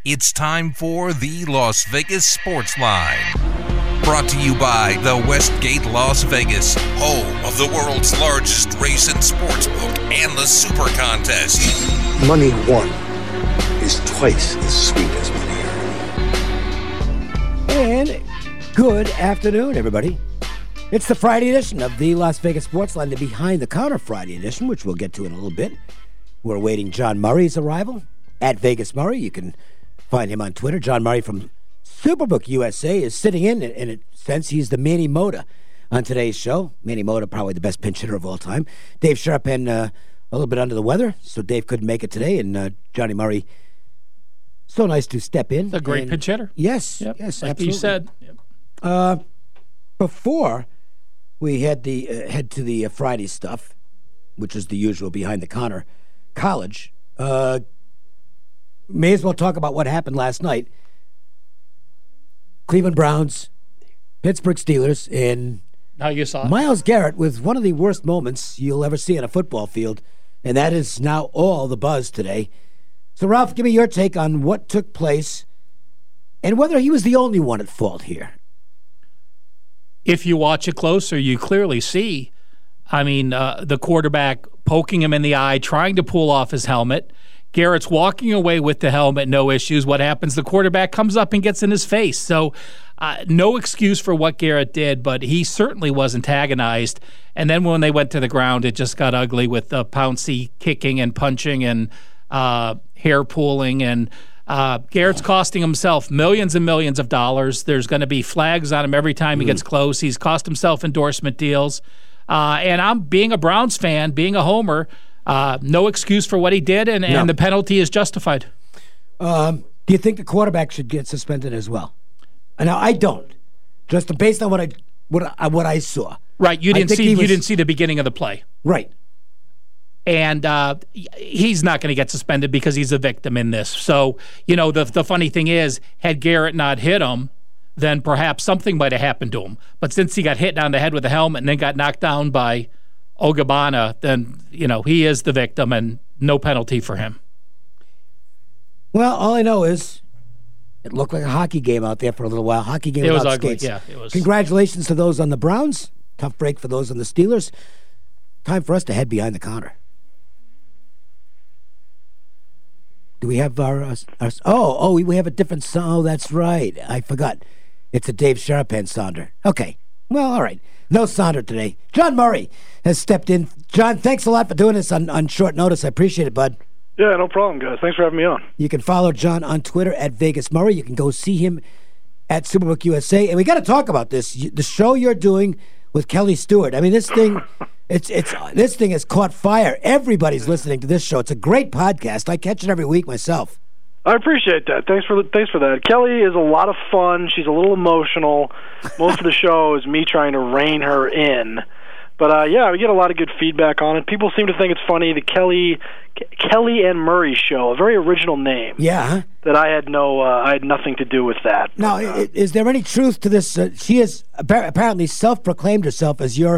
It's time for the Las Vegas Sports Line. Brought to you by the Westgate Las Vegas, home of the world's largest race and sports book and the Super Contest. Money won is twice as sweet as money earned. And good afternoon, everybody. It's the Friday edition of the Las Vegas Sports Line, the Behind the Counter Friday edition, which we'll get to in a little bit. We're awaiting John Murray's arrival at Vegas Murray. You can find him on Twitter. John Murray from Superbook USA is sitting in a sense. He's the Manny Mota on today's show. Manny Mota, probably the best pinch hitter of all time. Dave Sharpen, a little bit under the weather, so Dave couldn't make it today. And Johnny Murray, so nice to step in. A great pinch hitter. Yes, yep. Yes, like absolutely. you said. Yep. Before we head to the Friday stuff, which is the usual Behind the Counter college, may as well talk about what happened last night. Cleveland Browns, Pittsburgh Steelers, and how you saw it. Myles Garrett with one of the worst moments you'll ever see on a football field, and that is now all the buzz today. So, Ralph, give me your take on what took place and whether he was the only one at fault here. If you watch it closer, you clearly see, the quarterback poking him in the eye, trying to pull off his helmet. Garrett's walking away with the helmet, no issues. What happens? The quarterback comes up and gets in his face. So no excuse for what Garrett did, but he certainly was antagonized. And then when they went to the ground, it just got ugly with Pouncey kicking and punching and hair pulling. And Garrett's costing himself millions and millions of dollars. There's going to be flags on him every time he gets close. He's cost himself endorsement deals. And I'm being a Browns fan, being a homer, no excuse for what he did, and the penalty is justified. Do you think the quarterback should get suspended as well? Now, I don't. Just based on what I saw. Right, you didn't see the beginning of the play. Right. And he's not going to get suspended because he's a victim in this. So, the funny thing is, had Garrett not hit him, then perhaps something might have happened to him. But since he got hit on the head with a helmet and then got knocked down by Ogabana, then, he is the victim and no penalty for him. Well, all I know is it looked like a hockey game out there for a little while. Hockey game without ugly. skates. Yeah, it was. Congratulations to those on the Browns. Tough break for those on the Steelers. Time for us to head behind the counter. Do we have our we have a different song. Oh, that's right. I forgot. It's a Dave Sharpen sounder. Okay. Well, all right. No sounder today. John Murray has stepped in. John, thanks a lot for doing this on short notice. I appreciate it, bud. Yeah, no problem, guys. Thanks for having me on. You can follow John on Twitter at Vegas Murray. You can go see him at Superbook USA. And we got to talk about this. The show you're doing with Kelly Stewart. This thing, this thing has caught fire. Everybody's listening to this show. It's a great podcast. I catch it every week myself. I appreciate that. Thanks for that. Kelly is a lot of fun. She's a little emotional. Most of the show is me trying to rein her in. But we get a lot of good feedback on it. People seem to think it's funny. The Kelly and Murray Show, a very original name. Yeah. Huh? That I had nothing to do with that. Now, is there any truth to this? She has apparently self-proclaimed herself as your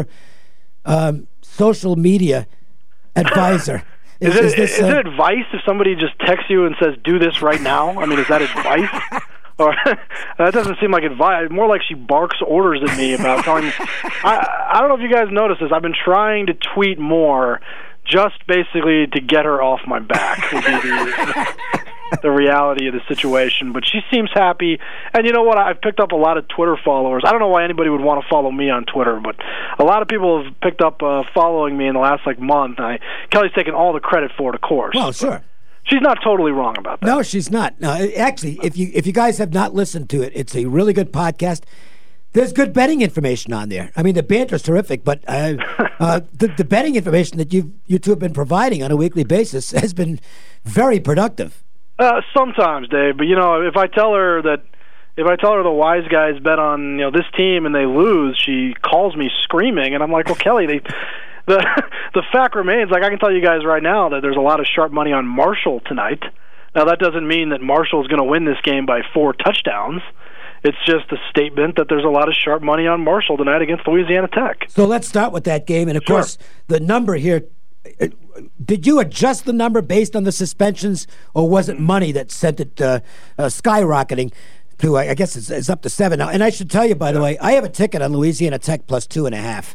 social media advisor. Is it advice if somebody just texts you and says, do this right now? Is that advice? Or that doesn't seem like advice. More like she barks orders at me about telling me. I don't know if you guys noticed this. I've been trying to tweet more just basically to get her off my back would be the reality of the situation. But she seems happy. And you know what? I've picked up a lot of Twitter followers. I don't know why anybody would want to follow me on Twitter, but a lot of people have picked up following me in the last month. Kelly's taken all the credit for it, of course. Well, sure. She's not totally wrong about that. No, she's not. No, actually, if you guys have not listened to it, it's a really good podcast. There's good betting information on there. The banter's terrific, but the betting information that you two have been providing on a weekly basis has been very productive. Sometimes, Dave, but if I tell her the wise guys bet on this team and they lose, she calls me screaming, and I'm like, well, Kelly, the fact remains, I can tell you guys right now that there's a lot of sharp money on Marshall tonight. Now, that doesn't mean that Marshall is going to win this game by 4 touchdowns. It's just a statement that there's a lot of sharp money on Marshall tonight against Louisiana Tech. So let's start with that game. And, of course, the number here did you adjust the number based on the suspensions, or was it money that sent it skyrocketing to, I guess it's up to 7 now? And I should tell you, by the way, I have a ticket on Louisiana Tech plus 2.5.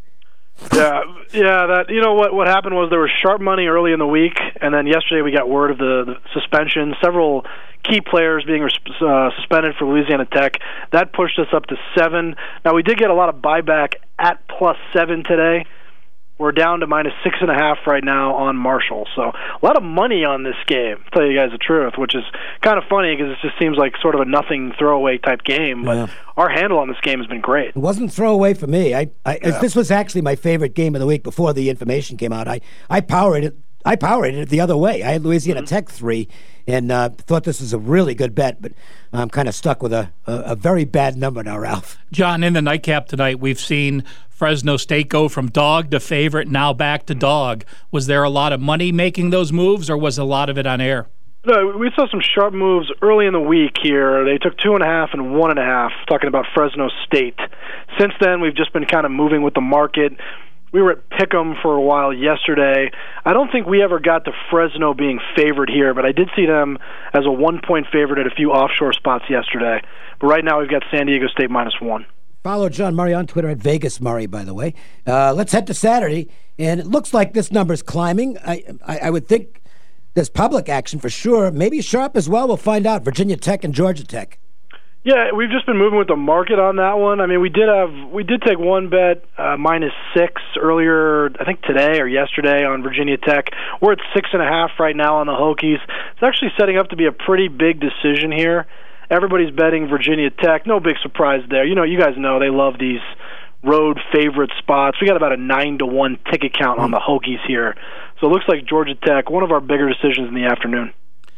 Yeah. That, you know what happened was there was sharp money early in the week, and then yesterday we got word of the suspension. Several key players being suspended for Louisiana Tech. That pushed us up to 7. Now we did get a lot of buyback at plus 7 today. We're down to minus 6.5 right now on Marshall. So a lot of money on this game, to tell you guys the truth, which is kind of funny because it just seems like sort of a nothing throwaway type game. But our handle on this game has been great. It wasn't throwaway for me. This was actually my favorite game of the week before the information came out. I powered it the other way. I had Louisiana Tech 3 and thought this was a really good bet, but I'm kind of stuck with a very bad number now, Ralph. John, in the nightcap tonight, we've seen Fresno State go from dog to favorite, now back to dog. Was there a lot of money making those moves, or was a lot of it on air? No, we saw some sharp moves early in the week here. They took 2.5 and 1.5, talking about Fresno State. Since then, we've just been kind of moving with the market. We were at Pick'em for a while yesterday. I don't think we ever got to Fresno being favored here, but I did see them as a 1-point favorite at a few offshore spots yesterday. But right now we've got San Diego State minus 1. Follow John Murray on Twitter at Vegas Murray, by the way. Let's head to Saturday, and it looks like this number's climbing. I would think there's public action for sure. Maybe sharp as well. We'll find out. Virginia Tech and Georgia Tech. Yeah, we've just been moving with the market on that one. I mean, we did take one bet minus 6 earlier, I think today or yesterday on Virginia Tech. We're at 6.5 right now on the Hokies. It's actually setting up to be a pretty big decision here. Everybody's betting Virginia Tech. No big surprise there. You know, you guys know they love these road favorite spots. We got about a 9-1 ticket count on the Hokies here. So it looks like Georgia Tech, one of our bigger decisions in the afternoon.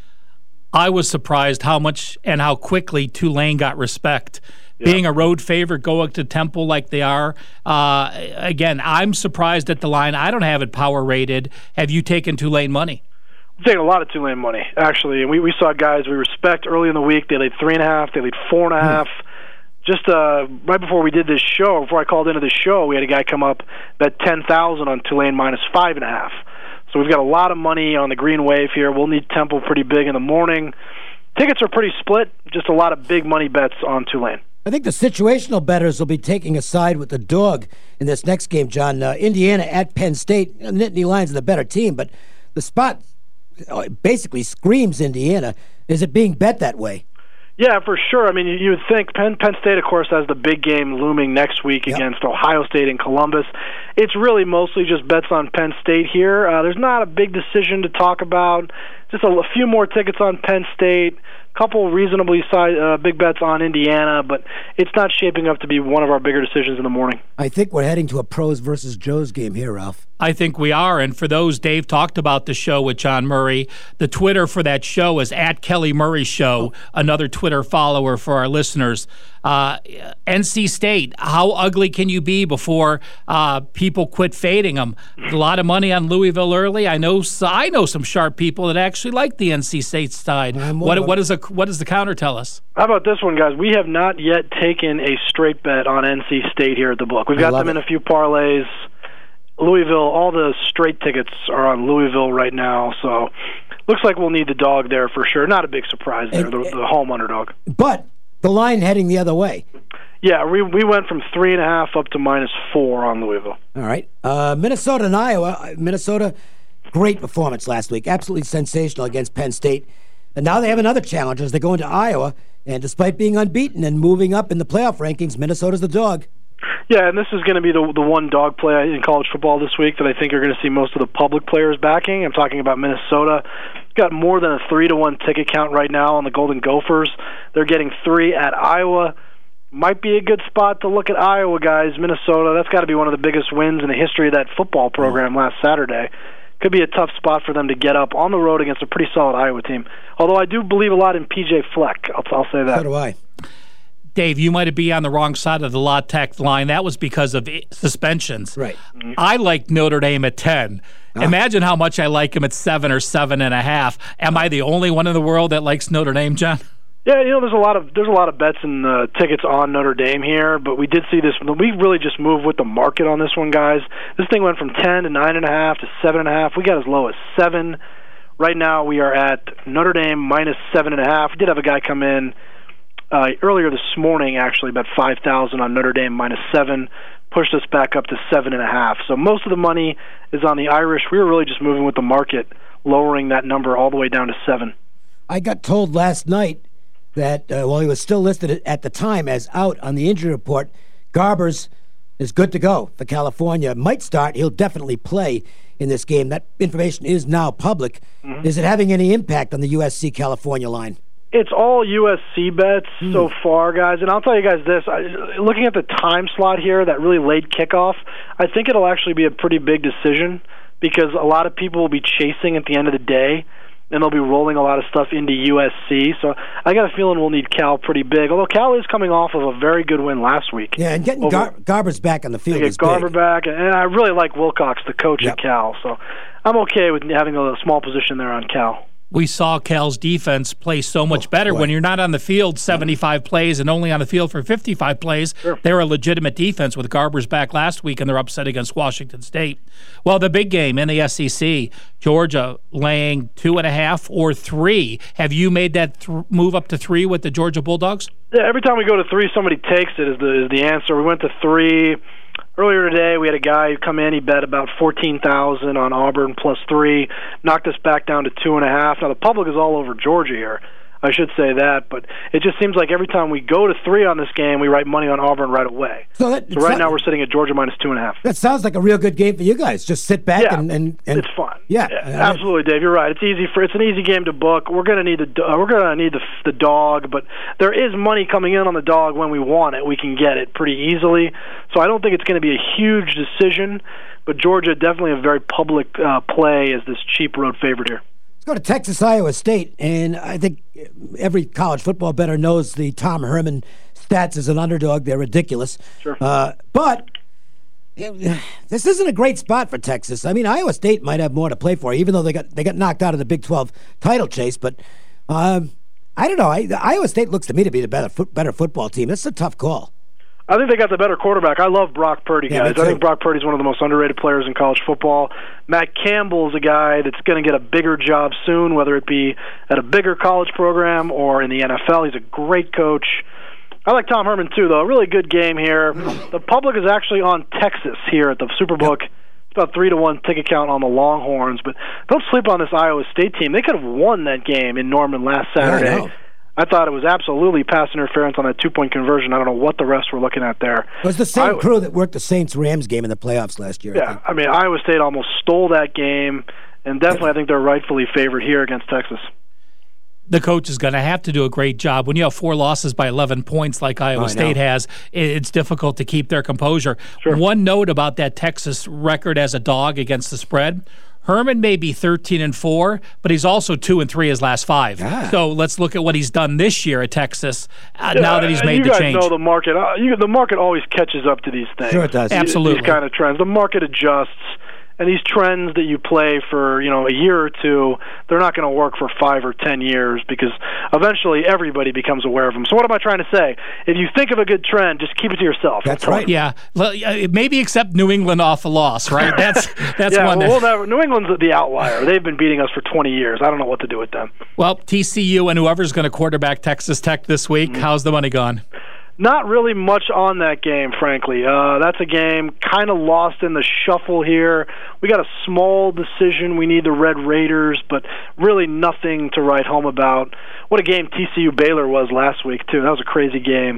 I was surprised how much and how quickly Tulane got respect. Yeah. Being a road favorite going to Temple like they are. Again, I'm surprised at the line. I don't have it power rated. Have you taken Tulane money? I'm taking a lot of Tulane money, actually. And we saw guys we respect early in the week. They laid 3.5. They laid 4.5. Just right before we did this show, before I called into the show, we had a guy come up bet 10,000 on Tulane minus 5.5. So we've got a lot of money on the green wave here. We'll need Temple pretty big in the morning. Tickets are pretty split, just a lot of big money bets on Tulane. I think the situational bettors will be taking a side with the dog in this next game, John. Indiana at Penn State. Nittany Lions are the better team, but the spot basically screams Indiana. Is it being bet that way? Yeah, for sure. I mean, you would think Penn State, of course, has the big game looming next week against Ohio State in Columbus. It's really mostly just bets on Penn State here. There's not a big decision to talk about. Just a few more tickets on Penn State, a couple reasonably big bets on Indiana, but it's not shaping up to be one of our bigger decisions in the morning. I think we're heading to a pros versus Joes game here, Ralph. I think we are, and for those, Dave talked about the show with John Murray. The Twitter for that show is at Kelly Murray Show, another Twitter follower for our listeners. NC State, how ugly can you be before people quit fading them? A lot of money on Louisville early. I know some sharp people that actually like the NC State side. What does the counter tell us? How about this one, guys? We have not yet taken a straight bet on NC State here at the book. We've got them in a few parlays. Louisville, all the straight tickets are on Louisville right now, so looks like we'll need the dog there for sure. Not a big surprise there, the home underdog. But the line heading the other way. Yeah, we went from 3.5 up to minus 4 on Louisville. All right. Minnesota and Iowa. Minnesota, great performance last week. Absolutely sensational against Penn State. And now they have another challenge as they go into Iowa. And despite being unbeaten and moving up in the playoff rankings, Minnesota's the dog. Yeah, and this is going to be the one dog play in college football this week that I think you're going to see most of the public players backing. I'm talking about Minnesota. Got more than a 3-1 ticket count right now on the Golden Gophers. They're getting 3 at Iowa. Might be a good spot to look at Iowa, guys. Minnesota, that's got to be one of the biggest wins in the history of that football program last Saturday. Could be a tough spot for them to get up on the road against a pretty solid Iowa team. Although I do believe a lot in P.J. Fleck. I'll say that. So do I. Dave, you might be on the wrong side of the La Tech line. That was because of suspensions. Right. I like Notre Dame at 10. Imagine how much I like him at 7 or 7.5. Am I the only one in the world that likes Notre Dame, John? Yeah, there's a lot of bets and tickets on Notre Dame here, but we did see this. We really just moved with the market on this one, guys. This thing went from 10 to 9.5 to 7.5. We got as low as 7. Right now, we are at Notre Dame minus 7.5. We did have a guy come in earlier this morning, actually, about 5,000 on Notre Dame minus 7. Pushed us back up to 7.5. So most of the money is on the Irish. We were really just moving with the market, lowering that number all the way down to 7. I got told last night that while he was still listed at the time as out on the injury report, Garbers is good to go for California. Might start. He'll definitely play in this game. That information is now public. Mm-hmm. Is it having any impact on the USC-California line? It's all USC bets so far, guys. And I'll tell you guys this. Looking at the time slot here, that really late kickoff, I think it'll actually be a pretty big decision because a lot of people will be chasing at the end of the day, and they'll be rolling a lot of stuff into USC. So I got a feeling we'll need Cal pretty big, although Cal is coming off of a very good win last week. Yeah, and getting Garbers back on the field is Garber big. back, and I really like Wilcox, the coach at Cal. So I'm okay with having a small position there on Cal. We saw Cal's defense play so much better when you're not on the field 75 plays and only on the field for 55 plays. Sure. They're a legitimate defense with Garbers back last week, and they're upset against Washington State. Well, the big game in the SEC, Georgia laying 2.5 or 3. Have you made that move up to 3 with the Georgia Bulldogs? Yeah, every time we go to 3, somebody takes it is the answer. We went to 3. Earlier today, we had a guy who come in. He bet about 14,000 on Auburn plus 3, knocked us back down to 2.5. Now the public is all over Georgia here. I should say that, but it just seems like every time we go to 3 on this game, we write money on Auburn right away. So right now we're sitting at Georgia minus 2.5. That sounds like a real good game for you guys. Just sit back and it's fun. Yeah, absolutely, Dave. You're right. It's an easy game to book. We're gonna need the dog, but there is money coming in on the dog when we want it. We can get it pretty easily. So I don't think it's going to be a huge decision. But Georgia definitely a very public play as this cheap road favorite here. Let's go to Texas, Iowa State, and I think every college football bettor knows the Tom Herman stats as an underdog. They're ridiculous. Sure. But this isn't a great spot for Texas. I mean, Iowa State might have more to play for, even though they got knocked out of the Big 12 title chase. But I don't know. Iowa State looks to me to be the better football team. It's a tough call. I think they got the better quarterback. I love Brock Purdy, guys. I think Brock Purdy's one of the most underrated players in college football. Matt Campbell's a guy that's going to get a bigger job soon, whether it be at a bigger college program or in the NFL. He's a great coach. I like Tom Herman, too, though. A really good game here. The public is actually on Texas here at the Superbook. It's about 3-1 ticket count on the Longhorns, but don't sleep on this Iowa State team. They could have won that game in Norman last Saturday. Yeah, I thought it was absolutely pass interference on that 2-point conversion. I don't know what the refs were looking at there. It was the same crew that worked the Saints-Rams game in the playoffs last year. Yeah, I mean, Iowa State almost stole that game, and definitely I think they're rightfully favored here against Texas. The coach is going to have to do a great job. When you have 4 losses by 11 points like Iowa State has, it's difficult to keep their composure. Sure. One note about that Texas record as a dog against the spread, Herman may be 13-4, but he's also 2-3 his last 5. Ah. So let's look at what he's done this year at Texas. Now that he's made the change. You guys know the market. The market always catches up to these things. Sure, it does. Absolutely. These kind of trends. The market adjusts. And these trends that you play for, a year or two, they're not going to work for 5 or 10 years because eventually everybody becomes aware of them. So what am I trying to say? If you think of a good trend, just keep it to yourself. That's right. Yeah. Maybe except New England off a loss, right? That's one. New England's the outlier. They've been beating us for 20 years. I don't know what to do with them. Well, TCU and whoever's going to quarterback Texas Tech this week, how's the money gone? Not really much on that game, frankly. That's a game kind of lost in the shuffle here. We got a small decision. We need the Red Raiders, but really nothing to write home about. What a game TCU Baylor was last week, too. That was a crazy game.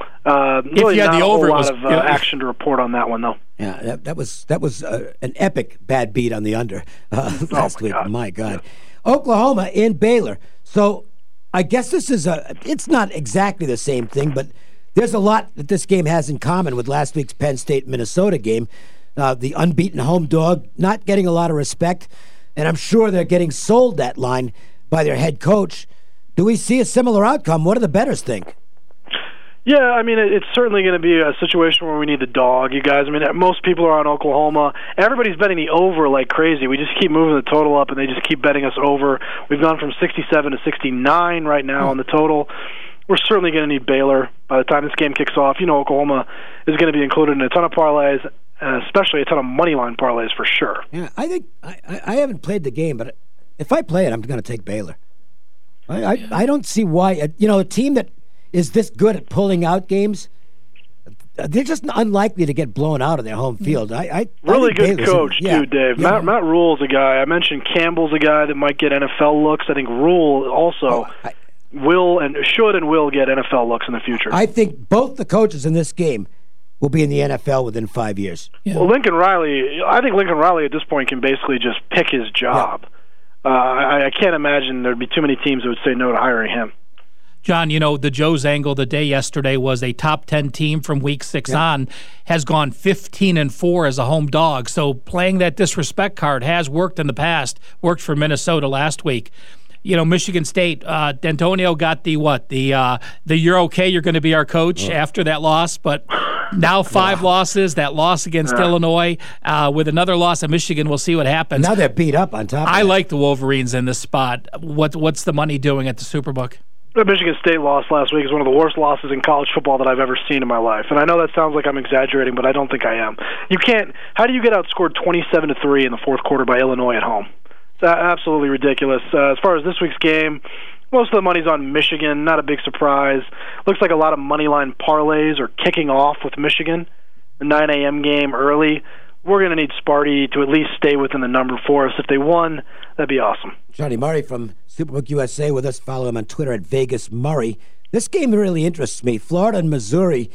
Really not a whole lot of action to report on that one, though. Yeah, that was an epic bad beat on the under last week. God. My God. Yeah. Oklahoma in Baylor. So I guess this is it's not exactly the same thing, but there's a lot that this game has in common with last week's Penn State-Minnesota game. The unbeaten home dog not getting a lot of respect, and I'm sure they're getting sold that line by their head coach. Do we see a similar outcome? What do the bettors think? Yeah, I mean, it's certainly going to be a situation where we need the dog, you guys. I mean, most people are on Oklahoma. Everybody's betting the over like crazy. We just keep moving the total up, and they just keep betting us over. We've gone from 67 to 69 right now on the total. We're certainly going to need Baylor by the time this game kicks off. You know, Oklahoma is going to be included in a ton of parlays, especially a ton of money line parlays for sure. Yeah, I think I haven't played the game, but if I play it, I'm going to take Baylor. I don't see why. You know, a team that is this good at pulling out games, they're just unlikely to get blown out of their home field. Really good coach, too, Dave. Yeah. Matt Rule's a guy. I mentioned Campbell's a guy that might get NFL looks. I think Rule also will get NFL looks in the future. I think both the coaches in this game will be in the NFL within 5 years. Yeah. Well, I think Lincoln Riley at this point can basically just pick his job. Yeah. I can't imagine there'd be too many teams that would say no to hiring him. John, you know, the Joe's angle the day yesterday was a top 10 team from week 6 on has gone 15-4 as a home dog. So playing that disrespect card has worked in the past, worked for Minnesota last week. You know, Michigan State, D'Antonio got the you're okay, you're going to be our coach after that loss, but now 5 losses, that loss against Illinois, with another loss at Michigan, we'll see what happens. Now they're beat up on top of I like the Wolverines in this spot. What's the money doing at the Superbook? The Michigan State loss last week is one of the worst losses in college football that I've ever seen in my life. And I know that sounds like I'm exaggerating, but I don't think I am. How do you get outscored 27-3 in the fourth quarter by Illinois at home? It's absolutely ridiculous. As far as this week's game, most of the money's on Michigan. Not a big surprise. Looks like a lot of money line parlays are kicking off with Michigan. The 9 a.m. game early. We're going to need Sparty to at least stay within the number for us. If they won, that'd be awesome. Johnny Murray from Superbook USA with us. Follow him on Twitter at Vegas Murray. This game really interests me. Florida and Missouri.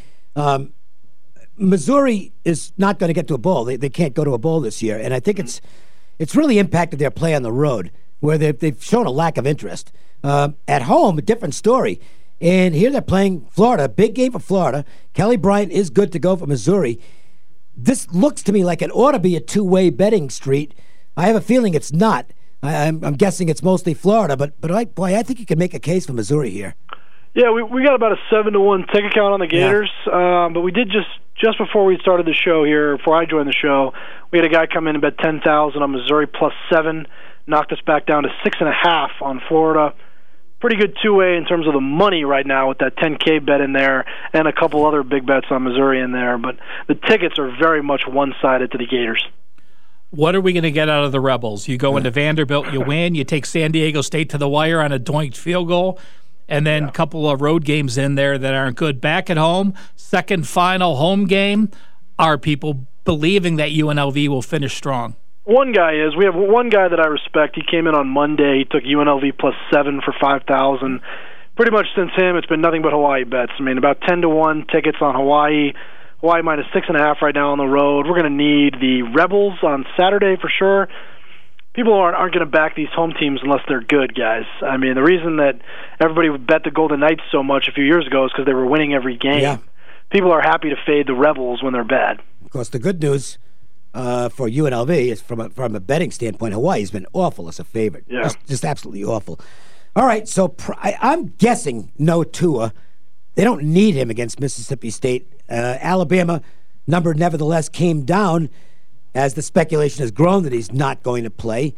Missouri is not going to get to a bowl. They can't go to a bowl this year, and I think it's really impacted their play on the road, where they've shown a lack of interest. At home, a different story. And here they're playing Florida. Big game for Florida. Kelly Bryant is good to go for Missouri. This looks to me like it ought to be a two-way betting street. I have a feeling it's not. I'm guessing it's mostly Florida, but I think you can make a case for Missouri here. Yeah, we got about a 7-1 ticket count on the Gators, but we did just before we started the show here, before I joined the show, we had a guy come in and bet 10,000 on Missouri +7, knocked us back down to 6.5 on Florida. Pretty good two-way in terms of the money right now with that 10K bet in there and a couple other big bets on Missouri in there. But the tickets are very much one-sided to the Gators. What are we going to get out of the Rebels? You go into Vanderbilt, you win. You take San Diego State to the wire on a doinked field goal, and then a couple of road games in there that aren't good. Back at home, second final home game. Are people believing that UNLV will finish strong? One guy is. We have one guy that I respect. He came in on Monday. He took UNLV +7 for 5,000. Pretty much since him, it's been nothing but Hawaii bets. I mean, about 10-1 tickets on Hawaii. Hawaii -6.5 right now on the road. We're going to need the Rebels on Saturday for sure. People aren't going to back these home teams unless they're good, guys. I mean, the reason that everybody would bet the Golden Knights so much a few years ago is because they were winning every game. Yeah. People are happy to fade the Rebels when they're bad. Of course, the good news for UNLV is from a betting standpoint, Hawaii's been awful as a favorite. Yeah. Just absolutely awful. All right, so I'm guessing no Tua. They don't need him against Mississippi State. Alabama number nevertheless came down as the speculation has grown that he's not going to play.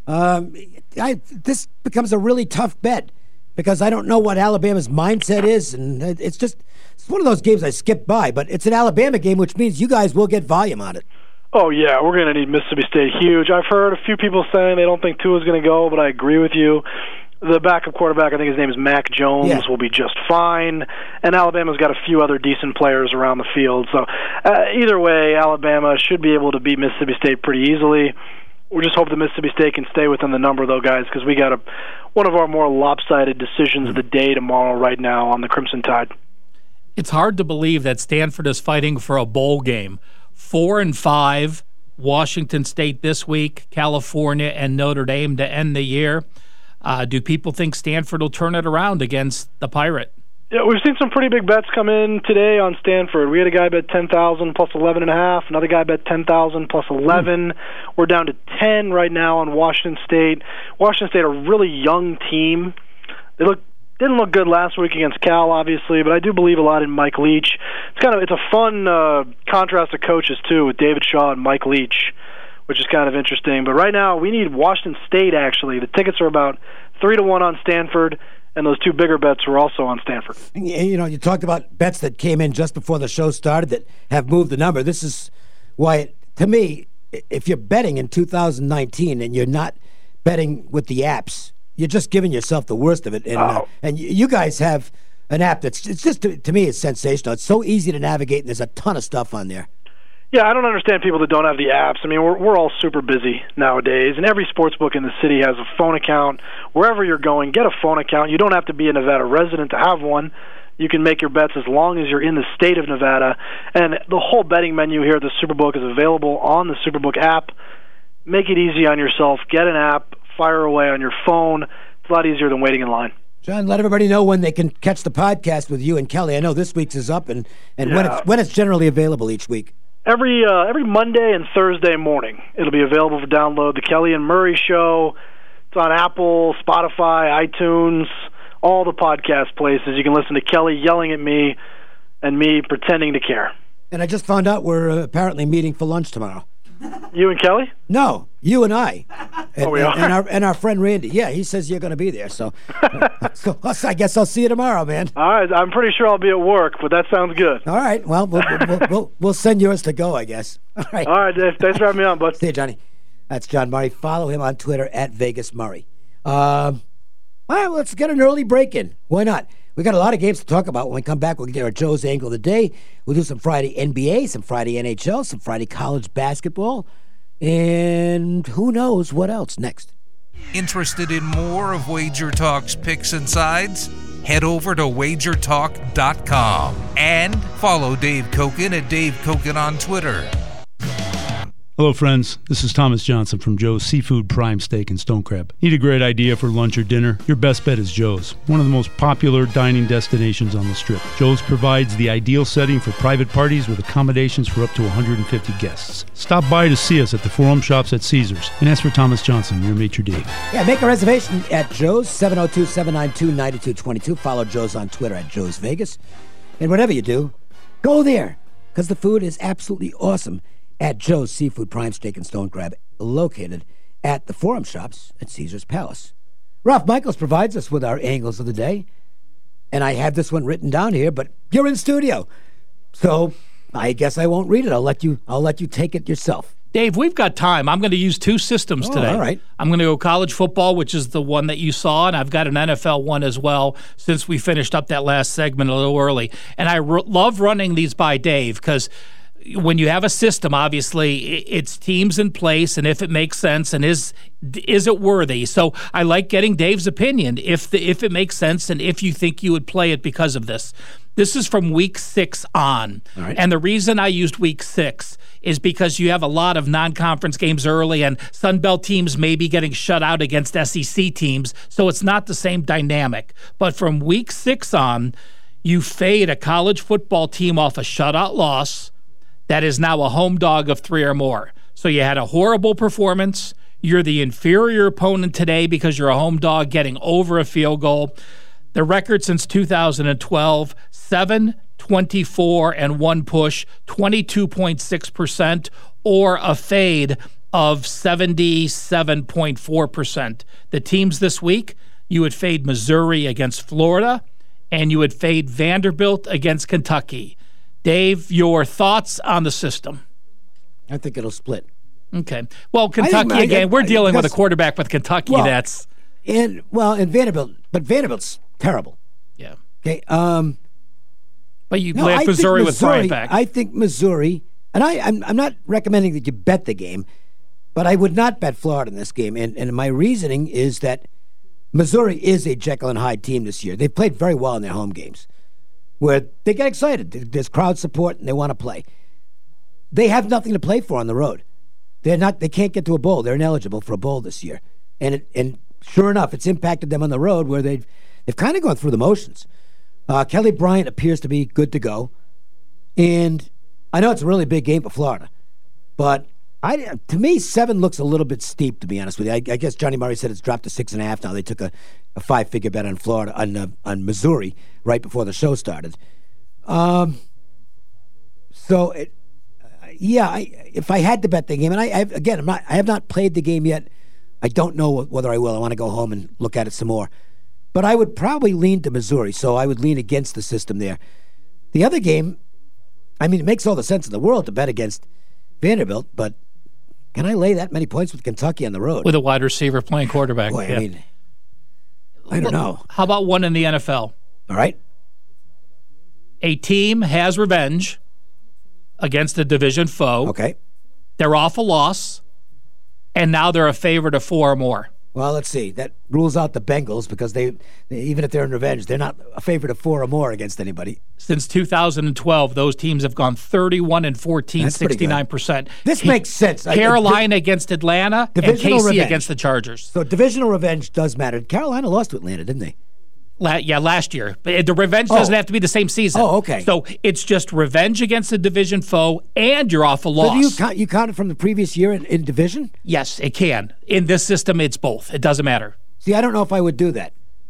This becomes a really tough bet because I don't know what Alabama's mindset is, and it's one of those games I skip by, but it's an Alabama game, which means you guys will get volume on it. Oh, yeah, we're going to need Mississippi State huge. I've heard a few people saying they don't think Tua's going to go, but I agree with you. The backup quarterback, I think his name is Mac Jones, will be just fine. And Alabama's got a few other decent players around the field. So either way, Alabama should be able to beat Mississippi State pretty easily. We just hope that Mississippi State can stay within the number, though, guys, because we got one of our more lopsided decisions of the day tomorrow right now on the Crimson Tide. It's hard to believe that Stanford is fighting for a bowl game. 4-5, Washington State this week, California, and Notre Dame to end the year. Do people think Stanford will turn it around against the Pirate? Yeah, we've seen some pretty big bets come in today on Stanford. We had a guy bet 10,000 plus 11.5. Another guy bet 10,000 plus 11. We're down to 10 right now on Washington State. Washington State, a really young team. They look Didn't look good last week against Cal, obviously, but I do believe a lot in Mike Leach. It's a fun contrast of coaches too, with David Shaw and Mike Leach, which is kind of interesting. But right now, we need Washington State. Actually, the tickets are about 3-1 on Stanford, and those two bigger bets were also on Stanford. You know, you talked about bets that came in just before the show started that have moved the number. This is why, to me, if you're betting in 2019 and you're not betting with the apps, you're just giving yourself the worst of it. And you guys have an app it's just, to me, it's sensational. It's so easy to navigate, and there's a ton of stuff on there. Yeah, I don't understand people that don't have the apps. I mean, we're all super busy nowadays, and every sports book in the city has a phone account. Wherever you're going, get a phone account. You don't have to be a Nevada resident to have one. You can make your bets as long as you're in the state of Nevada. And the whole betting menu here at the Superbook is available on the Superbook app. Make it easy on yourself. Get an app. Fire away on your phone. It's a lot easier than waiting in line. John, let everybody know when they can catch the podcast with you and Kelly. I know this week's is up, and when it's generally available each week. Every Monday and Thursday morning, it'll be available for download. The Kelly and Murray Show. It's on Apple, Spotify, iTunes, all the podcast places. You can listen to Kelly yelling at me and me pretending to care. And I just found out we're apparently meeting for lunch tomorrow. You and Kelly? No, you and I. And, we are? And our friend Randy. Yeah, he says you're going to be there. So I guess I'll see you tomorrow, man. All right, I'm pretty sure I'll be at work, but that sounds good. All right, well, we'll send yours to go, I guess. All right, Dave. Thanks for having me on, bud. See you, Johnny. That's John Murray. Follow him on Twitter at Vegas Murray. All right, let's get an early break in. Why not? We got a lot of games to talk about. When we come back, we'll get our Joe's Angle of the Day. We'll do some Friday NBA, some Friday NHL, some Friday college basketball, and who knows what else next. Interested in more of Wager Talk's picks and sides? Head over to wagertalk.com and follow Dave Koken at Dave Koken on Twitter. Hello, friends. This is Thomas Johnson from Joe's Seafood Prime Steak and Stone Crab. Need a great idea for lunch or dinner? Your best bet is Joe's, one of the most popular dining destinations on the Strip. Joe's provides the ideal setting for private parties with accommodations for up to 150 guests. Stop by to see us at the Forum Shops at Caesars and ask for Thomas Johnson, your maitre d'. Yeah, make a reservation at Joe's, 702-792-9222. Follow Joe's on Twitter at Joe's Vegas. And whatever you do, go there, because the food is absolutely awesome at Joe's Seafood Prime Steak and Stone Crab, located at the Forum Shops at Caesars Palace. Ralph Michaels provides us with our angles of the day, and I have this one written down here, but you're in studio, so I guess I won't read it. I'll let you take it yourself. Dave, we've got time. I'm going to use two systems today. All right. I'm going to go college football, which is the one that you saw, and I've got an NFL one as well, since we finished up that last segment a little early. And I love running these by Dave, because when you have a system, obviously, it's teams in place, and if it makes sense, and is it worthy? So I like getting Dave's opinion, if it makes sense, and if you think you would play it because of this. This is from Week 6 on. All right. And the reason I used Week 6 is because you have a lot of non-conference games early, and Sun Belt teams may be getting shut out against SEC teams, so it's not the same dynamic. But from Week 6 on, you fade a college football team off a shutout loss that is now a home dog of 3 or more. So you had a horrible performance. You're the inferior opponent today because you're a home dog getting over a field goal. The record since 2012, 7, 24, and 1 push, 22.6%, or a fade of 77.4%. The teams this week, you would fade Missouri against Florida, and you would fade Vanderbilt against Kentucky. Dave, your thoughts on the system? I think it'll split. Okay. Well, Kentucky, again, we're dealing with a quarterback with Kentucky that's... And Vanderbilt, but Vanderbilt's terrible. Yeah. Okay. But you left Missouri with Bryant back. I think Missouri, and I'm not recommending that you bet the game, but I would not bet Florida in this game. And my reasoning is that Missouri is a Jekyll and Hyde team this year. They've played very well in their home games, where they get excited. There's crowd support, and they want to play. They have nothing to play for on the road. They can't get to a bowl. They're ineligible for a bowl this year. And sure enough, it's impacted them on the road, where they've kind of gone through the motions. Kelly Bryant appears to be good to go. And I know it's a really big game for Florida, but To me, 7 looks a little bit steep, to be honest with you. I guess Johnny Murray said it's dropped to 6.5 now. They took a 5-figure bet on Florida, on Missouri, right before the show started. If I had to bet the game, and I have not played the game yet. I don't know whether I will. I want to go home and look at it some more. But I would probably lean to Missouri, so I would lean against the system there. The other game, I mean, it makes all the sense in the world to bet against Vanderbilt, but can I lay that many points with Kentucky on the road? With a wide receiver playing quarterback. Boy, I mean, I don't know. How about one in the NFL? All right. A team has revenge against a division foe. Okay. They're off a loss, and now they're a favorite of 4 or more. Well, let's see. That rules out the Bengals because they even if they're in revenge, they're not a favorite of 4 or more against anybody. Since 2012, those teams have gone 31-14, That's 69%. This makes sense. Carolina against Atlanta and KC revenge against the Chargers. So divisional revenge does matter. Carolina lost to Atlanta, didn't they? Last year. But the revenge doesn't have to be the same season. Oh, okay. So it's just revenge against a division foe, and you're off a loss. So do you count it from the previous year in division? Yes, it can. In this system, it's both. It doesn't matter. See, I don't know if I would do that.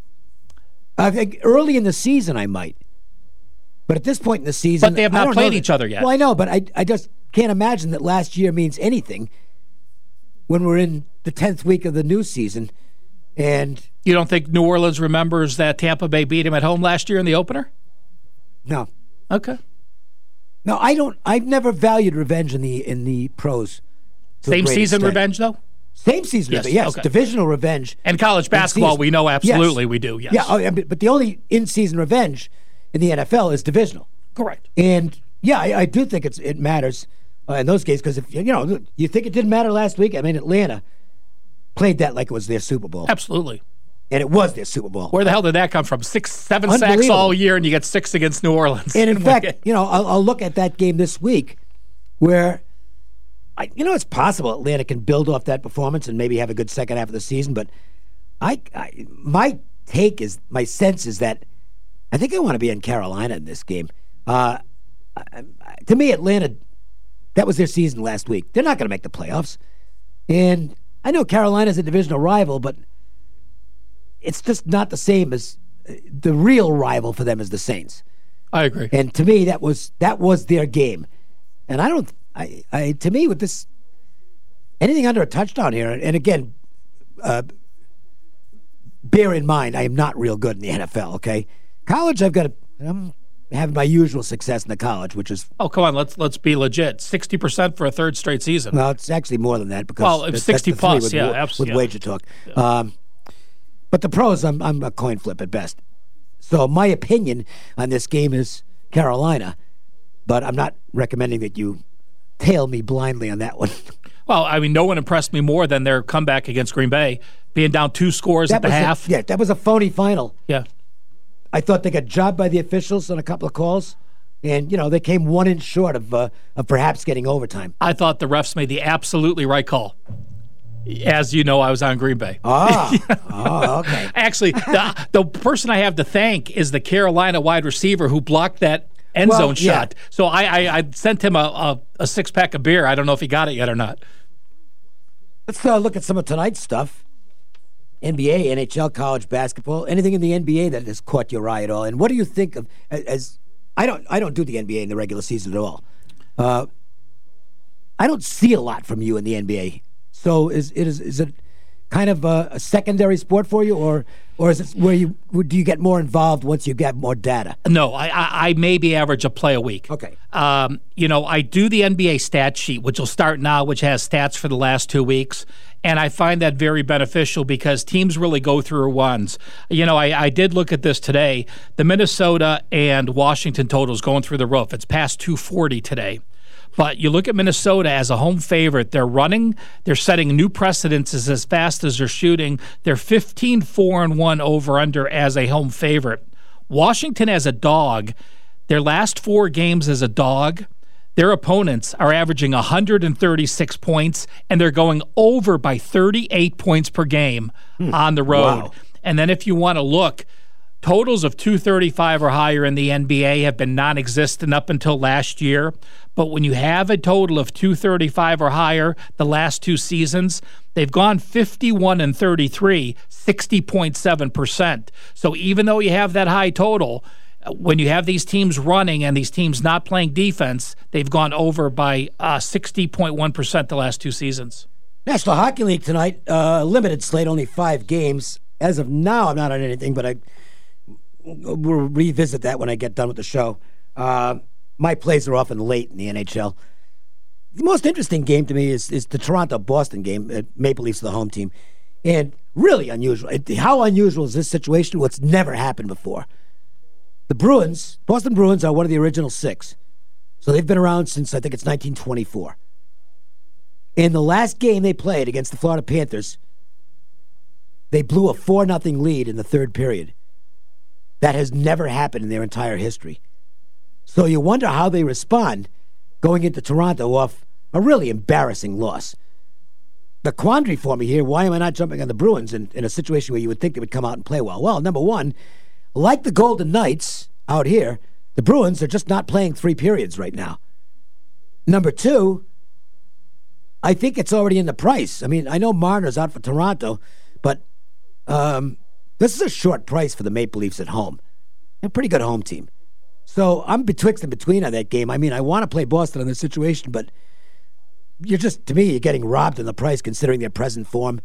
I think early in the season I might. But at this point in the season... But they have not played each other yet. Well, I know, but I just can't imagine that last year means anything when we're in the 10th week of the new season. And you don't think New Orleans remembers that Tampa Bay beat him at home last year in the opener? No. Okay. No, I don't. I've never valued revenge in the pros. Same season revenge, though? Same season revenge, yes. Okay. Divisional revenge. And college basketball, we know absolutely we do, yes. Yeah, but the only in-season revenge in the NFL is divisional. Correct. And, yeah, I do think it matters in those games because, if you think it didn't matter last week? I mean, Atlanta played that like it was their Super Bowl. Absolutely. And it was their Super Bowl. Where the hell did that come from? 7 sacks all year, and you get 6 against New Orleans. And in fact, I'll look at that game this week where, it's possible Atlanta can build off that performance and maybe have a good second half of the season. But my sense is that I think I want to be in Carolina in this game. To me, Atlanta, that was their season last week. They're not going to make the playoffs. And I know Carolina's a divisional rival, but it's just not the same as the real rival for them is the Saints. I agree. And to me, that was their game. And to me, with this, anything under a touchdown here, and again, bear in mind, I am not real good in the NFL, okay? College, I'm having my usual success in the college, which is... Oh, come on, let's be legit. 60% for a third straight season. Well, it's actually more than that because... Well, it's 60 plus, absolutely. With Wager Talk. But the pros, I'm a coin flip at best. So my opinion on this game is Carolina, but I'm not recommending that you tail me blindly on that one. Well, I mean, no one impressed me more than their comeback against Green Bay, being down 2 scores at the half. That was a phony final. Yeah. I thought they got jobbed by the officials on a couple of calls, and, they came 1 inch short of perhaps getting overtime. I thought the refs made the absolutely right call. As you know, I was on Green Bay. Okay. Actually, the person I have to thank is the Carolina wide receiver who blocked that end zone shot. So I sent him a 6-pack of beer. I don't know if he got it yet or not. Let's look at some of tonight's stuff. NBA, NHL, college basketball, anything in the NBA that has caught your eye at all. And what do you think of as I don't do the NBA in the regular season at all. I don't see a lot from you in the NBA. So is it kind of a secondary sport for you, or is it where do you get more involved once you get more data? No, I maybe average a play a week. Okay. I do the NBA stat sheet, which will start now, which has stats for the last 2 weeks, and I find that very beneficial because teams really go through runs. I did look at this today. The Minnesota and Washington totals going through the roof. It's past 240 today. But you look at Minnesota as a home favorite. They're setting new precedences as fast as they're shooting. They're 15-4-1 over-under as a home favorite. Washington as a dog, their last 4 games as a dog, their opponents are averaging 136 points, and they're going over by 38 points per game on the road. Wow. And then if you want to look, Totals of 235 or higher in the NBA have been non-existent up until last year. But when you have a total of 235 or higher the last two seasons, they've gone 51 and 33, 60.7%. So even though you have that high total, when you have these teams running and these teams not playing defense, they've gone over by 60.1% the last two seasons. National Hockey League tonight, limited slate, only 5 games. As of now, I'm not on anything, but we'll revisit that when I get done with the show. My plays are often late in the NHL. The most interesting game to me is the Toronto-Boston game. Maple Leafs are the home team. And really unusual. How unusual is this situation? What's never happened before. The Boston Bruins are one of the original 6. So they've been around since, I think it's 1924. In the last game they played against the Florida Panthers, they blew a 4-0 lead in the third period. That has never happened in their entire history. So you wonder how they respond going into Toronto off a really embarrassing loss. The quandary for me here, why am I not jumping on the Bruins in a situation where you would think they would come out and play well? Well, number one, like the Golden Knights out here, the Bruins are just not playing 3 periods right now. Number two, I think it's already in the price. I mean, I know Marner's out for Toronto, but this is a short price for the Maple Leafs at home. They're a pretty good home team. So I'm betwixt and between on that game. I mean, I want to play Boston in this situation, but you're getting robbed in the price considering their present form.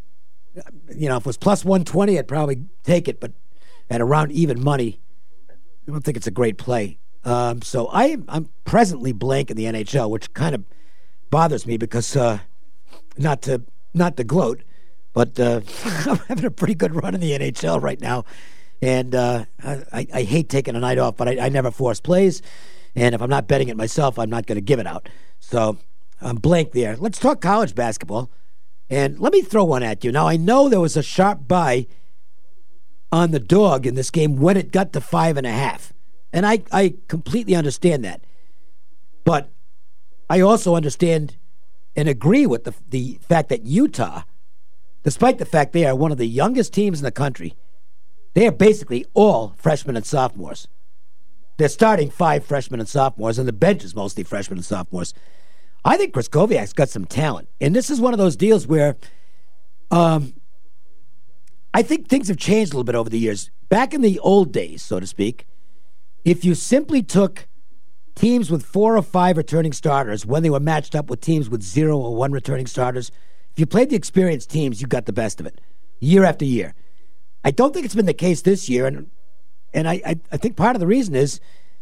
You know, if it was plus 120, I'd probably take it, but at around even money, I don't think it's a great play. So I'm presently blank in the NHL, which kind of bothers me because not to gloat, but I'm having a pretty good run in the NHL right now, and I hate taking a night off, but I never force plays, and if I'm not betting it myself, I'm not going to give it out. So I'm blank there. Let's talk college basketball, and let me throw one at you. Now, I know there was a sharp buy on the dog in this game when it got to 5.5, and I completely understand that, but I also understand and agree with the fact that Utah, despite the fact they are one of the youngest teams in the country, they are basically all freshmen and sophomores. They're starting 5 freshmen and sophomores, and the bench is mostly freshmen and sophomores. I think Kraskowiak's got some talent, and this is one of those deals where I think things have changed a little bit over the years. Back in the old days, so to speak, if you simply took teams with 4 or 5 returning starters when they were matched up with teams with 0 or 1 returning starters, if you played the experienced teams, you got the best of it year after year. I don't think it's been the case this year, and I think part of the reason is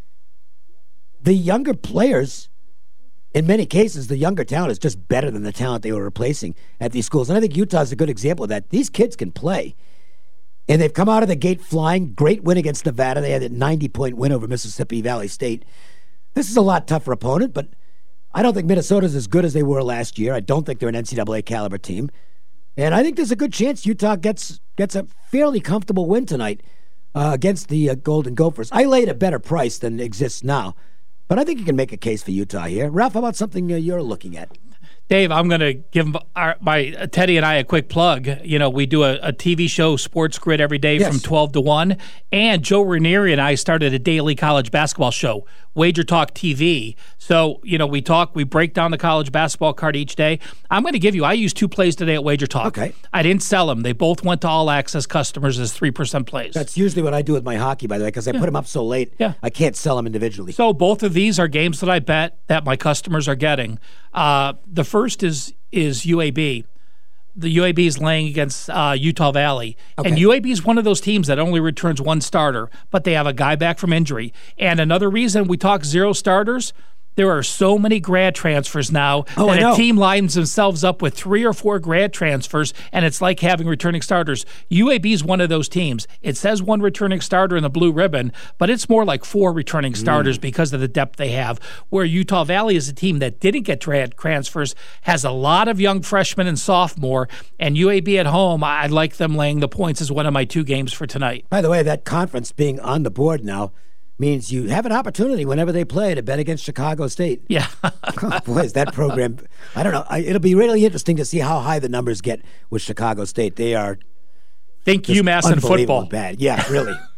the younger players, in many cases, the younger talent is just better than the talent they were replacing at these schools. And I think Utah's a good example of that. These kids can play, and they've come out of the gate flying. Great win against Nevada. They had a 90-point win over Mississippi Valley State. This is a lot tougher opponent, but I don't think Minnesota's as good as they were last year. I don't think they're an NCAA caliber team. And I think there's a good chance Utah gets a fairly comfortable win tonight against the Golden Gophers. I laid a better price than exists now, but I think you can make a case for Utah here. Ralph, how about something you're looking at? Dave, I'm going to give Teddy and I a quick plug. You know, we do a TV show, Sports Grid, every day from 12 to 1. And Joe Ranieri and I started a daily college basketball show, Wager Talk TV. So, you know, we break down the college basketball card each day. I'm going to give you, I used 2 plays today at Wager Talk. Okay. I didn't sell them. They both went to all access customers as 3% plays. That's usually what I do with my hockey, by the way, because I put them up so late, I can't sell them individually. So both of these are games that I bet that my customers are getting. The first is UAB. The UAB is laying against Utah Valley. Okay. And UAB is one of those teams that only returns 1 starter, but they have a guy back from injury. And another reason we talk 0 starters, there are so many grad transfers now that a team lines themselves up with 3 or 4 grad transfers, and it's like having returning starters. UAB is one of those teams. It says 1 returning starter in the blue ribbon, but it's more like 4 returning starters because of the depth they have, where Utah Valley is a team that didn't get grad transfers, has a lot of young freshmen and sophomore, and UAB at home, I like them laying the points as one of my 2 games for tonight. By the way, that conference being on the board now means you have an opportunity whenever they play to bet against Chicago State. Yeah. Oh, boy, is that program. I don't know. It'll be really interesting to see how high the numbers get with Chicago State. They are UMass in football. Bad. Yeah, really.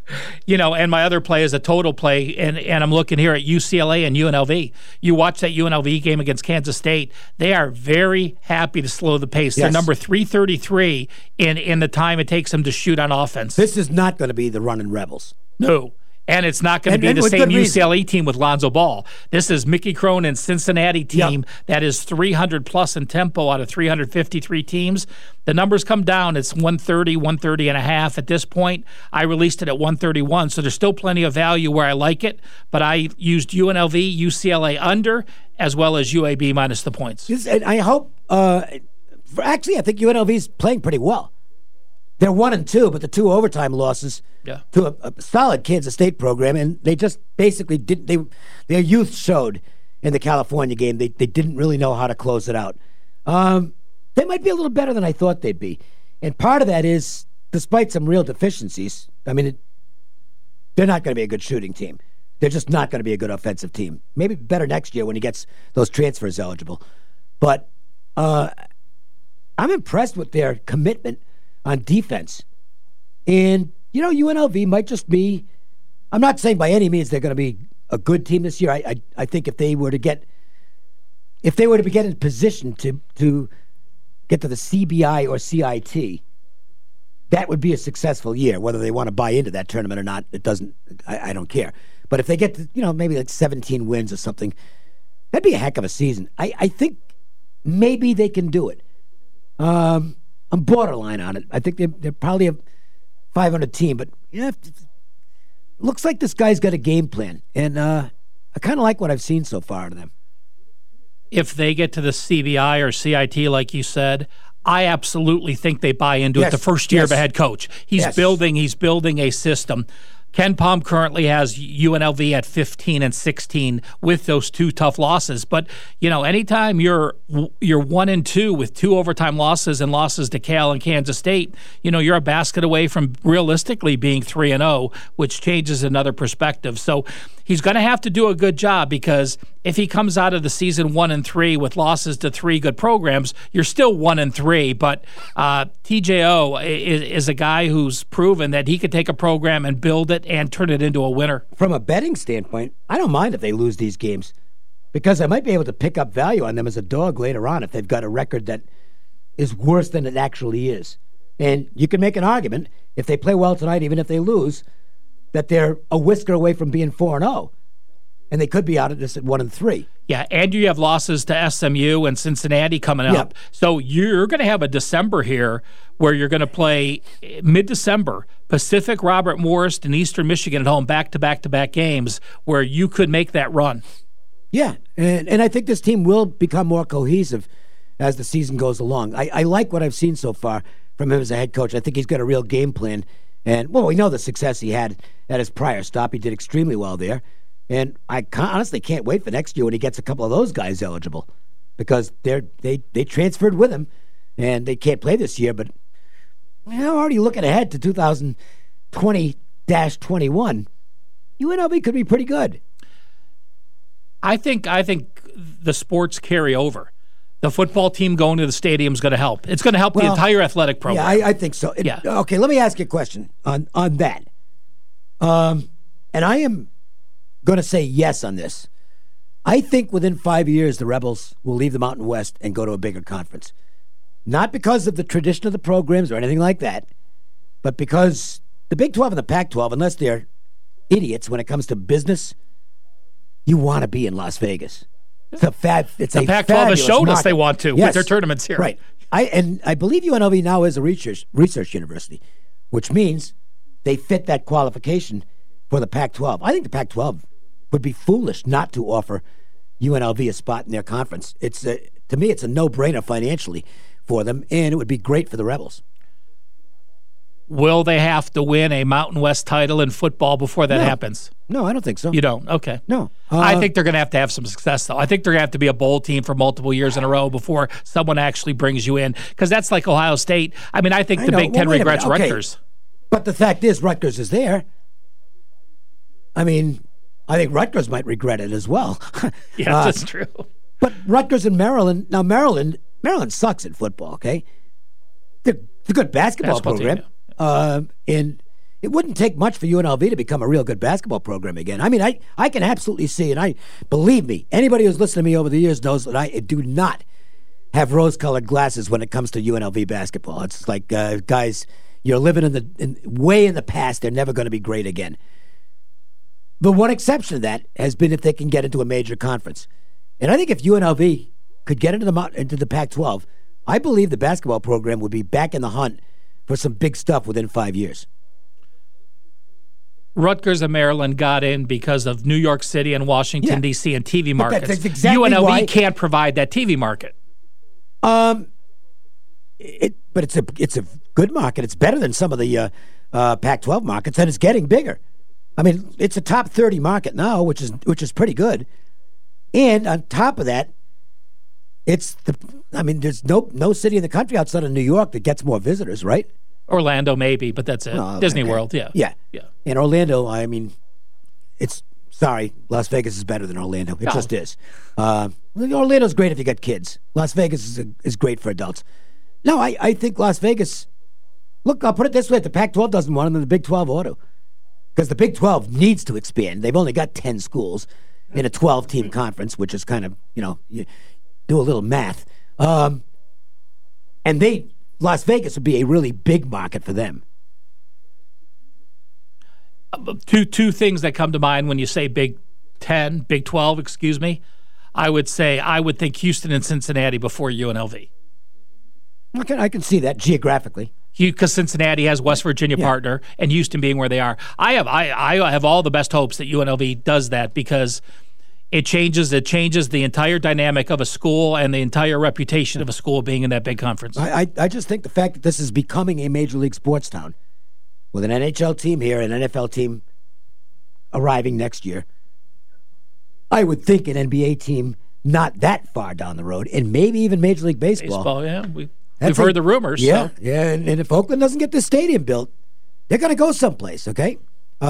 And my other play is a total play, and I'm looking here at UCLA and UNLV. You watch that UNLV game against Kansas State. They are very happy to slow the pace. Yes. They're number 333 in the time it takes them to shoot on offense. This is not going to be the running Rebels. No. And it's not going to be the same UCLA team with Lonzo Ball. this is Mickey Cronin's Cincinnati team that is 300-plus in tempo out of 353 teams. The numbers come down. It's 130, 130 and a half at this point. I released it at 131, so there's still plenty of value where I like it. But I used UNLV, UCLA under, as well as UAB minus the points. And I hope actually, I think UNLV is playing pretty well. They're 1-2, but the 2 overtime losses to a solid Kansas State program, and they just basically didn't. Their youth showed in the California game. They didn't really know how to close it out. They might be a little better than I thought they'd be, and part of that is, despite some real deficiencies, I mean, they're not going to be a good shooting team. They're just not going to be a good offensive team. Maybe better next year when he gets those transfers eligible. But I'm impressed with their commitment on defense. And, UNLV might just be, I'm not saying by any means they're going to be a good team this year. I think if they were to be in position to get to the CBI or CIT, that would be a successful year. Whether they want to buy into that tournament or not, I don't care. But if they get to, maybe like 17 wins or something, that'd be a heck of a season. I think maybe they can do it. I'm borderline on it. I think they're probably a 500 team, but it looks like this guy's got a game plan, and I kind of like what I've seen so far of them. If they get to the CBI or CIT, like you said, I absolutely think they buy into it the first year of a head coach. He's building a system. Ken Palm currently has UNLV at 15-16 with those 2 tough losses. But, anytime you're 1-2 with 2 overtime losses and losses to Cal and Kansas State, you're a basket away from realistically being 3-0, which changes another perspective. So he's going to have to do a good job, because if he comes out of the season 1-3 with losses to 3 good programs, you're still 1-3. But TJO is a guy who's proven that he could take a program and build it and turn it into a winner. From a betting standpoint, I don't mind if they lose these games, because I might be able to pick up value on them as a dog later on if they've got a record that is worse than it actually is. And you can make an argument, if they play well tonight, even if they lose, that they're a whisker away from being 4-0. And they could be out of this at 1-3. Yeah, and you have losses to SMU and Cincinnati coming up. So you're going to have a December here where you're going to play mid-December Pacific, Robert Morris, and Eastern Michigan at home, back-to-back games where you could make that run. Yeah, and I think this team will become more cohesive as the season goes along. I like what I've seen so far from him as a head coach. I think he's got a real game plan. And, we know the success he had at his prior stop. He did extremely well there. And I honestly can't wait for next year when he gets a couple of those guys eligible, because they transferred with him, and they can't play this year. But already looking ahead to 2020-21, UNLV could be pretty good. I think the sports carry over. The football team going to the stadium is going to help. It's going to help the entire athletic program. Yeah, I think so. Okay, let me ask you a question on that. And I am going to say yes on this. I think within 5 years, the Rebels will leave the Mountain West and go to a bigger conference. Not because of the tradition of the programs or anything like that, but because the Big 12 and the Pac-12, unless they're idiots when it comes to business, you want to be in Las Vegas. It's a Pac-12 has showed us they want to with their tournaments here. Right. I believe UNLV now is a research university, which means they fit that qualification for the Pac-12. I think the Pac-12 would be foolish not to offer UNLV a spot in their conference. To me, it's a no-brainer financially for them, and it would be great for the Rebels. Will they have to win a Mountain West title in football before that happens? No, I don't think so. You don't? Okay. No. I think they're going to have some success, though. I think they're going to have to be a bowl team for multiple years in a row before someone actually brings you in, because that's like Ohio State. I mean, I think the Big Ten regrets Rutgers. But the fact is, Rutgers is there. I mean, I think Rutgers might regret it as well. Yeah, that's true. But Rutgers and Maryland, now Maryland sucks at football, okay? They're a good basketball program. Team, And it wouldn't take much for UNLV to become a real good basketball program again. I mean, I can absolutely see, and believe me, anybody who's listened to me over the years knows that I do not have rose-colored glasses when it comes to UNLV basketball. It's like, guys, you're living way in the past. They're never going to be great again. The one exception to that has been if they can get into a major conference. And I think if UNLV could get into the Pac-12, I believe the basketball program would be back in the hunt for some big stuff within 5 years. Rutgers and Maryland got in because of New York City and Washington, D.C. and TV markets. That's exactly UNLV can't provide that TV market. But it's a good market. It's better than some of the Pac-12 markets, and it's getting bigger. I mean, it's a top 30 market now, which is pretty good. And on top of that, there's no city in the country outside of New York that gets more visitors, right? Orlando, maybe, but that's it. Disney World, yeah. Yeah. And Orlando, I mean, Las Vegas is better than Orlando. It just is. Orlando's great if you got kids. Las Vegas is great for adults. No, I think Las Vegas, look, I'll put it this way, if the Pac-12 doesn't want them, then the Big 12 ought to. Because the Big 12 needs to expand. They've only got 10 schools in a 12-team conference, which is kind of, you do a little math. And Las Vegas would be a really big market for them. Two things that come to mind when you say Big 10, Big 12, excuse me. I would think Houston and Cincinnati before UNLV. I can see that geographically. Because Cincinnati has West Virginia partner, and Houston being where they are. I have all the best hopes that UNLV does that because it changes the entire dynamic of a school and the entire reputation of a school being in that big conference. I just think the fact that this is becoming a major league sports town with an NHL team here, an NFL team arriving next year, I would think an NBA team not that far down the road, and maybe even Major League Baseball. We've heard the rumors. Yeah, and if Oakland doesn't get this stadium built, they're going to go someplace, okay?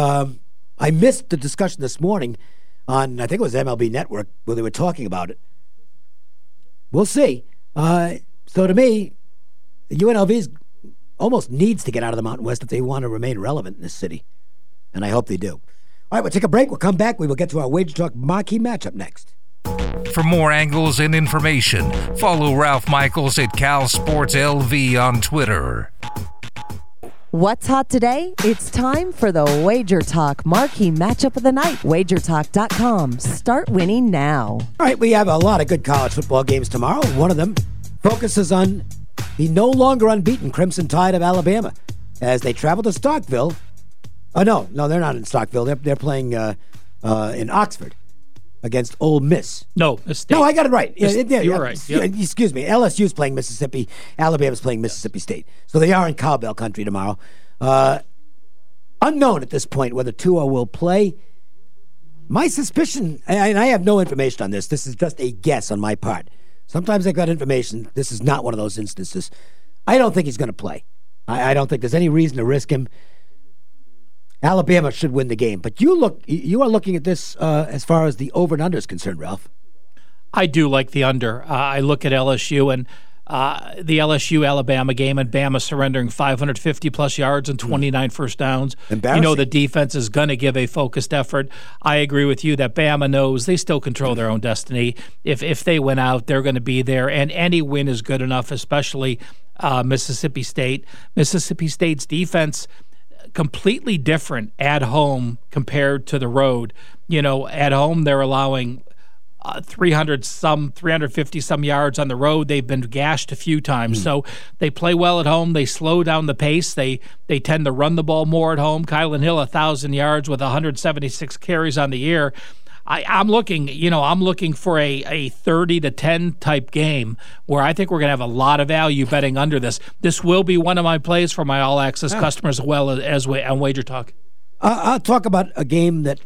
I missed the discussion this morning on, I think it was MLB Network, where they were talking about it. We'll see. So to me, UNLV almost needs to get out of the Mountain West if they want to remain relevant in this city. And I hope they do. All right, we'll take a break. We'll come back. We will get to our Wager Talk marquee matchup next. For more angles and information, follow Ralph Michaels at Cal Sports LV on Twitter. What's hot today? It's time for the Wager Talk marquee matchup of the night. WagerTalk.com. Start winning now. All right, we have a lot of good college football games tomorrow. One of them focuses on the no longer unbeaten Crimson Tide of Alabama as they travel to Starkville. Oh, no, they're not in Starkville. They're playing in Oxford against Ole Miss. No, State. No, I got it right. You were right. Yep. Excuse me. LSU's playing Mississippi. Alabama's playing Mississippi State. So they are in cowbell country tomorrow. Unknown at this point whether Tua will play. My suspicion, and I have no information on this. This is just a guess on my part. Sometimes I got information. This is not one of those instances. I don't think he's going to play. I don't think there's any reason to risk him. Alabama should win the game. But you are looking at this as far as the over and under is concerned, Ralph. I do like the under. I look at LSU and the LSU-Alabama game, and Bama surrendering 550-plus yards and 29 first downs. Embarrassing. The defense is going to give a focused effort. I agree with you that Bama knows they still control their own destiny. If they win out, they're going to be there, and any win is good enough, especially Mississippi State. Mississippi State's defense completely different at home compared to the road. At home they're allowing 350 some yards on the road. They've been gashed a few times. So they play well at home. They slow down the pace. They tend to run the ball more at home. Kylan Hill 1,000 yards with 176 carries on the year. I'm looking for a 30-10 type game where I think we're going to have a lot of value betting under this. This will be one of my plays for my All Access customers as well as on Wager Talk. I'll talk about a game that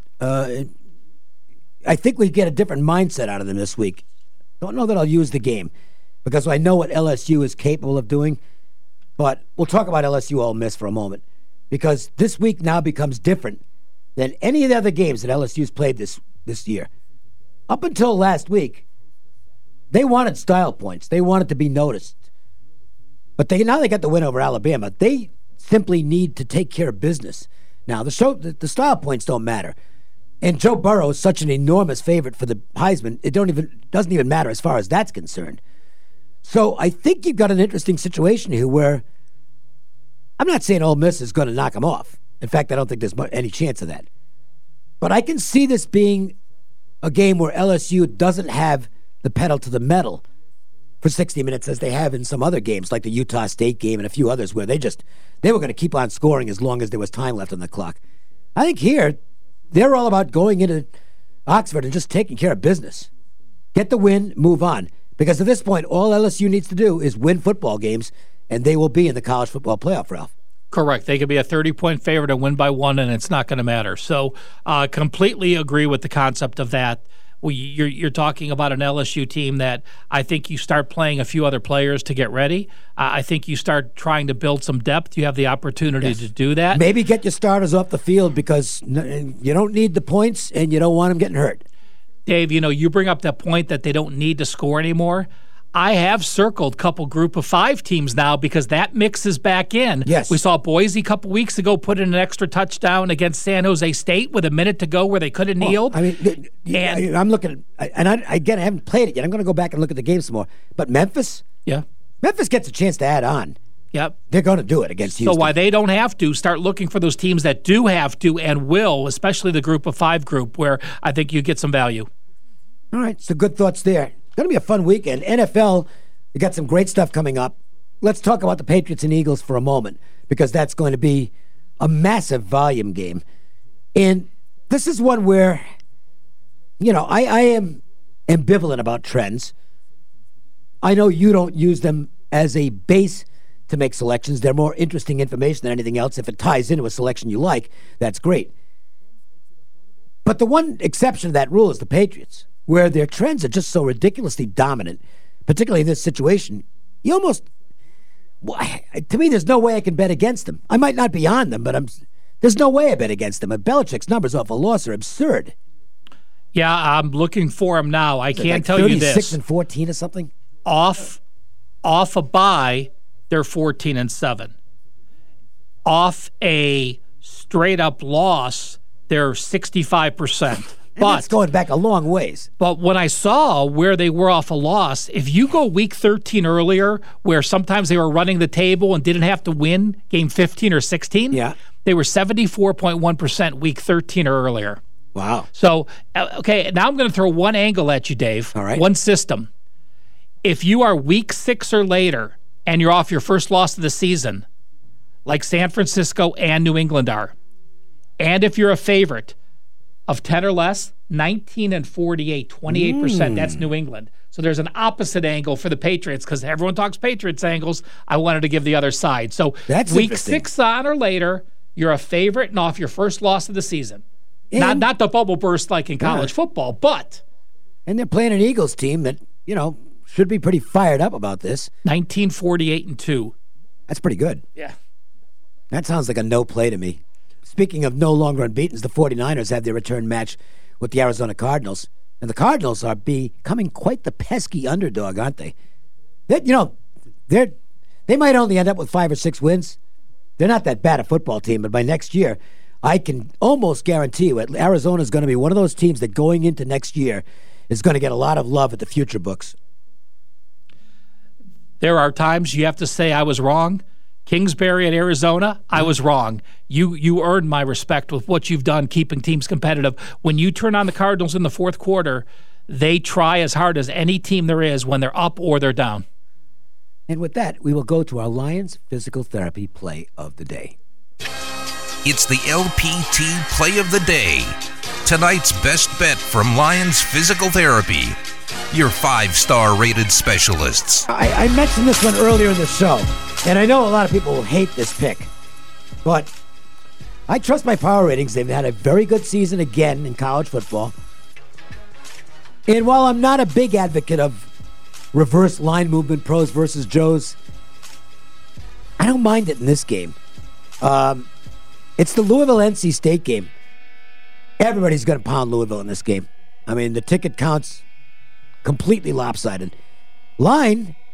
I think we get a different mindset out of them this week. Don't know that I'll use the game because I know what LSU is capable of doing, but we'll talk about LSU Ole Miss for a moment because this week now becomes different than any of the other games that LSU's played this year. Up until last week, they wanted style points. They wanted to be noticed. But now they got the win over Alabama. They simply need to take care of business. Now, the style points don't matter. And Joe Burrow is such an enormous favorite for the Heisman, it doesn't even matter as far as that's concerned. So I think you've got an interesting situation here where I'm not saying Ole Miss is going to knock them off. In fact, I don't think there's any chance of that. But I can see this being a game where LSU doesn't have the pedal to the metal for 60 minutes as they have in some other games, like the Utah State game and a few others where they were going to keep on scoring as long as there was time left on the clock. I think here, they're all about going into Oxford and just taking care of business. Get the win, move on. Because at this point, all LSU needs to do is win football games, and they will be in the college football playoff, Ralph. Correct. They could be a 30-point favorite and win by 1, and it's not going to matter. So completely agree with the concept of that. You're talking about an LSU team that I think you start playing a few other players to get ready. I think you start trying to build some depth. You have the opportunity to do that. Maybe get your starters off the field because you don't need the points and you don't want them getting hurt. Dave, you bring up that point that they don't need to score anymore. I have circled a couple group of 5 teams now because that mixes back in. Yes. We saw Boise a couple weeks ago put in an extra touchdown against San Jose State with a minute to go where they could have kneeled. I mean, I'm looking at, and I haven't played it yet. I'm going to go back and look at the game some more. But Memphis gets a chance to add on. Yep. They're going to do it against Houston. So why they don't have to, start looking for those teams that do have to and will, especially the group of 5 group where I think you get some value. All right, so good thoughts there. Going to be a fun weekend. NFL, we got some great stuff coming up. Let's talk about the Patriots and Eagles for a moment because that's going to be a massive volume game. And this is one where, I am ambivalent about trends. I know you don't use them as a base to make selections. They're more interesting information than anything else. If it ties into a selection you like, that's great. But the one exception to that rule is the Patriots, where their trends are just so ridiculously dominant, particularly in this situation. To me, there's no way I can bet against them. I might not be on them, but there's no way I bet against them. And Belichick's numbers off a loss are absurd. Yeah, I'm looking for them now. I can't tell you this. 36-14 or something? Off a bye, they're 14-7. Off a straight-up loss, they're 65%. And that's going back a long ways. But when I saw where they were off a loss, if you go week 13 earlier, where sometimes they were running the table and didn't have to win game 15 or 16, they were 74.1% week 13 or earlier. Wow. So, okay, now I'm going to throw one angle at you, Dave. All right. One system. If you are week 6 or later and you're off your first loss of the season, like San Francisco and New England are, and if you're a favorite of 10 or less, 19-48, 28%. That's New England. So there's an opposite angle for the Patriots because everyone talks Patriots angles. I wanted to give the other side. So that's week 6 on or later, you're a favorite and off your first loss of the season. Not the bubble burst like in college football, but. And they're playing an Eagles team that, should be pretty fired up about this. 19-48-2. That's pretty good. Yeah. That sounds like a no play to me. Speaking of no longer unbeaten, the 49ers have their return match with the Arizona Cardinals. And the Cardinals are becoming quite the pesky underdog, aren't they? They might only end up with 5 or 6 wins. They're not that bad a football team, but by next year, I can almost guarantee you Arizona is going to be one of those teams that going into next year is going to get a lot of love at the future books. There are times you have to say I was wrong. Kingsbury at Arizona, I was wrong. You earned my respect with what you've done keeping teams competitive. When you turn on the Cardinals in the fourth quarter, they try as hard as any team there is when they're up or they're down. And with that, we will go to our Lions Physical Therapy Play of the Day. It's the LPT Play of the Day. Tonight's best bet from Lions Physical Therapy. Your 5-star rated specialists. I mentioned this one earlier in the show, and I know a lot of people will hate this pick, but I trust my power ratings. They've had a very good season again in college football. And while I'm not a big advocate of reverse line movement, pros versus Joes, I don't mind it in this game. It's the Louisville-NC State game. Everybody's going to pound Louisville in this game. I mean, the ticket counts completely lopsided. Line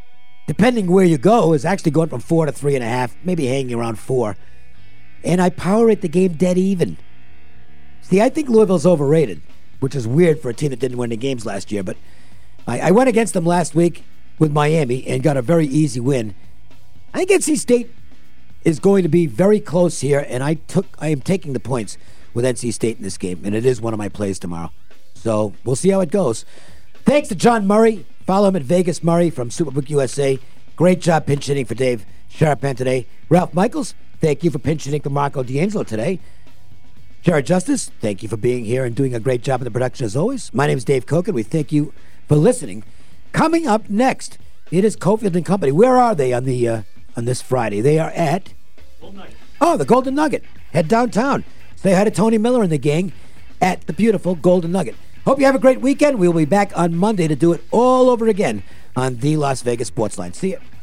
depending where you go, is actually going from 4 to 3.5, maybe hanging around 4. And I power rate the game dead even. See, I think Louisville's overrated, which is weird for a team that didn't win the games last year. But I went against them last week with Miami and got a very easy win. I think NC State is going to be very close here, and I am taking the points with NC State in this game, and it is one of my plays tomorrow. So we'll see how it goes. Thanks to John Murray. Follow him at Vegas Murray from Superbook USA. Great job pinch hitting for Dave Sharapan today. Ralph Michaels, thank you for pinch hitting for Marco D'Angelo today. Jared Justice, thank you for being here and doing a great job in the production as always. My name is Dave Koch, and we thank you for listening. Coming up next, it is Cofield and Company. Where are they on this Friday? They are at the Golden Nugget. Head downtown. Say hi to Tony Miller and the gang at the beautiful Golden Nugget. Hope you have a great weekend. We'll be back on Monday to do it all over again on the Las Vegas Sports Line. See you.